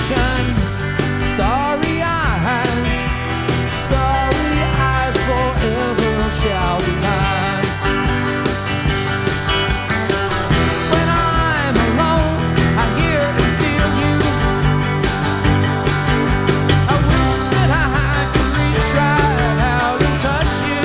nation. Starry eyes forever shall be mine. When I'm alone, I hear and feel you. I wish that I could reach right out and touch you,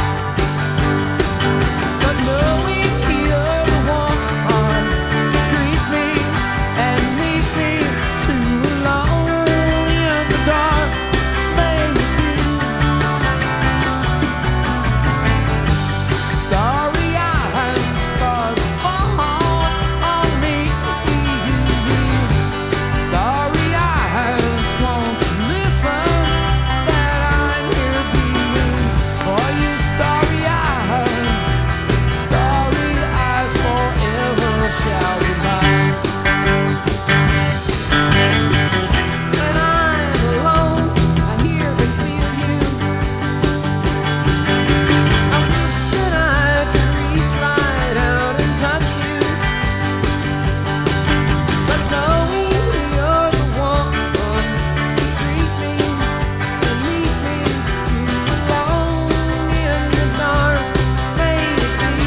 but knowing you're the one to greet me and leave me too alone in the dark, baby. Starry eyes, the stars fall on me. Starry eyes, won't you listen that I'm here being for you? Starry eyes forever shall be mine. When I'm alone, I hear and feel you. I wish that I could reach right out and touch you, but knowing you're the one to greet me and leave me too alone in the dark, baby.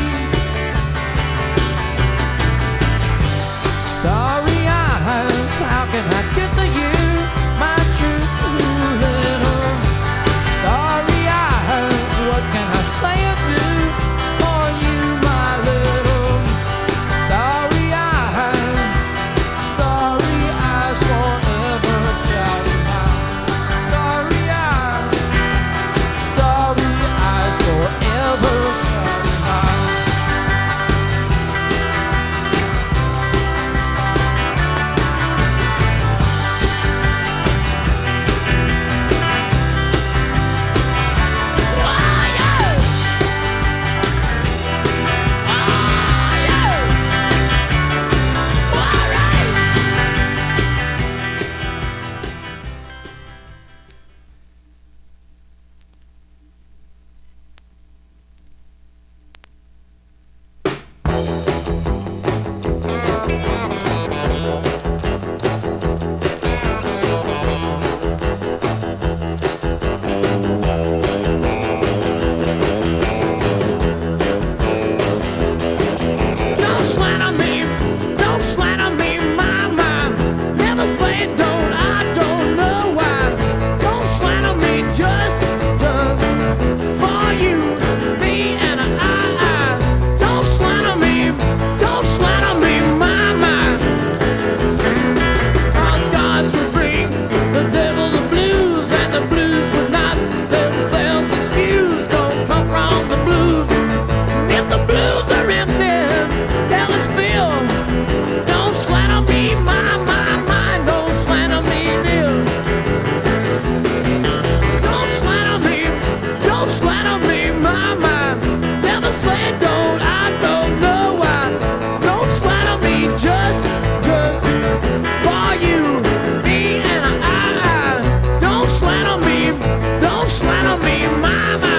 Starry eyes, how can I get to you, my true little starry eyes? What can I say or do for you, my little starry eyes forever shall be mine. Starry eyes forever shall be mine. Don't slander me, mama. Never say don't, I don't know why. Don't slander me just for you, me and I. Don't slander me, mama. 'Cause gods would bring the devil the blues, and the blues would not themselves excuse. Don't come from the blues. And if the blues are empty, hell is filled. Don't slander me, my. Don't slander me, dear. Don't slander me, mama. Never say don't, I don't know why. Don't slander me just for you, me and I. Don't slander me, mama.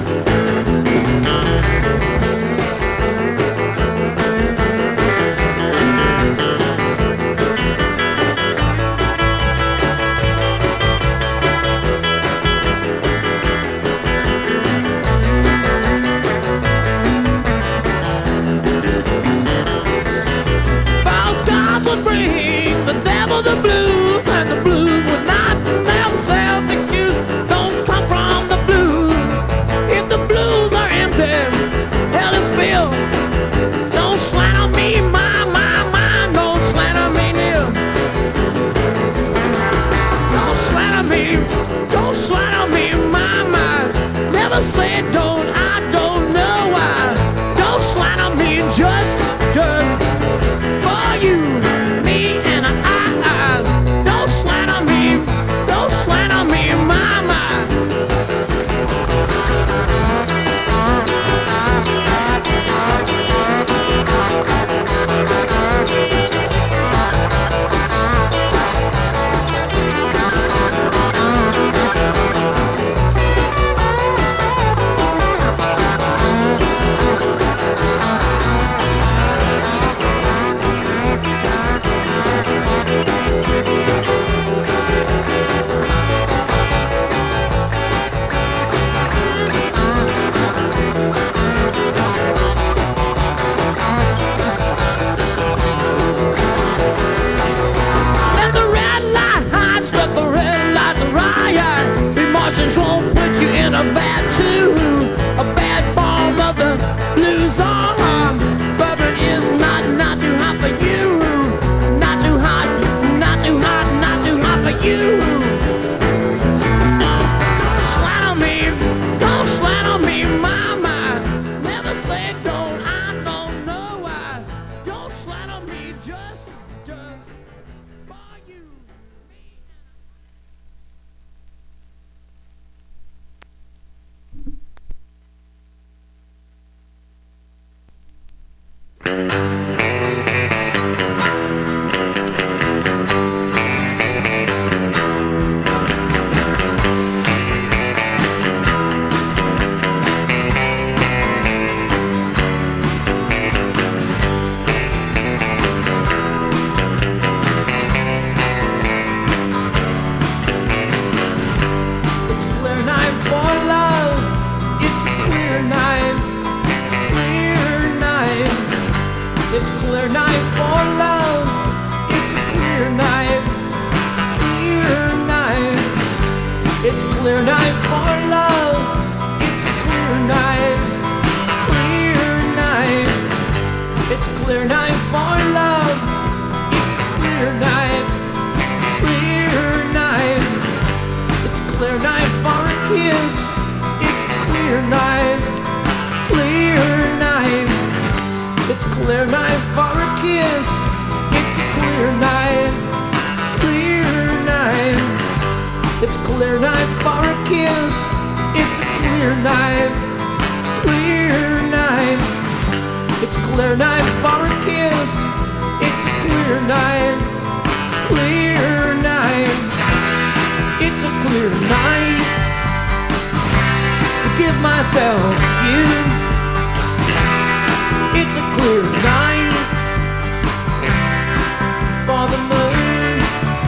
False gods would bring the devil the blues, and the blues would not themselves excuse. Don't come from the blues. If the blues are empty, hell is filled. Don't slander me, my. Don't slander me, dear. Don't slander me, mama. Never say don't, I don't know why. Don't slander me just for you, me and I. It's clear night for love. It's a clear night, clear night. It's clear night for love. It's a clear night, clear night. It's clear night for love. It's a clear night, clear night. It's clear night for a kiss. It's a clear night, clear night. It's clear night for a kiss. It's a clear night, clear night. It's clear night for a kiss. It's a clear night, clear night. It's clear night for a kiss. It's a clear night, clear night. It's a clear night to give myself you. It's a clear night for the moon.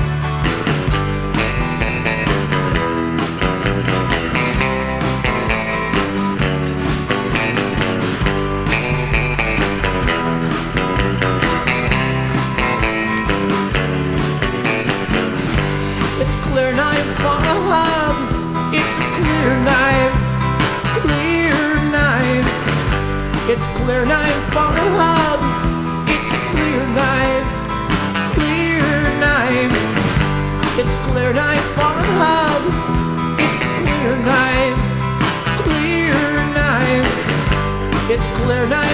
It's clear night for a hug. It's a clear night, clear night. It's clear night for a hug. It's a clear night, clear night. It's clear night for a hug. It's a clear night, clear night. It's clear night.